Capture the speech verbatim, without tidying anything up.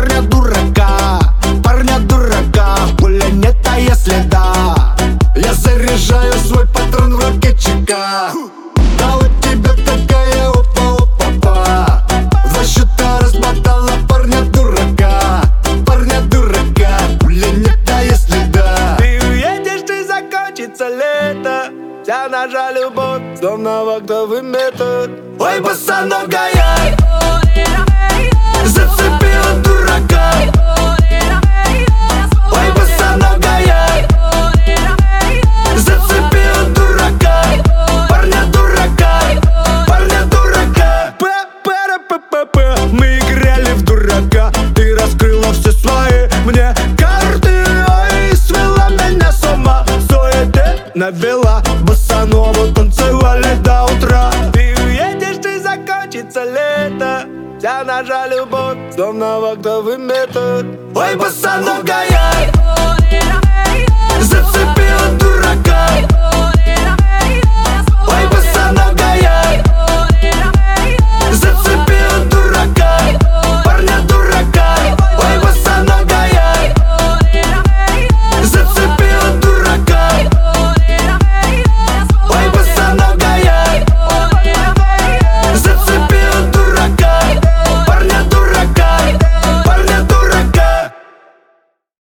парня дурака, парня дурака. Пуля нет, а если да, я заряжаю свой патрон в ракетчика. Да у тебя такая опа-опа-па, два счета размотала парня дурака, парня дурака. Пуля нет, а если да, ты уедешь, и закончится лето. Вся наша любовь словно вахтовый метод. ой, босоногая зацепила дурака. Ой, босоногая зацепила дурака, парня дурака, парня дурака. П-п-п-п-п. Мы играли в дурака, ты раскрыла все свои мне карты. Ой, свела меня с ума, суете навела. Босанову танцевали до утра. Ты уедешь, и закончится лето. Вся наша любовь словно вахтовый метод. Ой, босоногая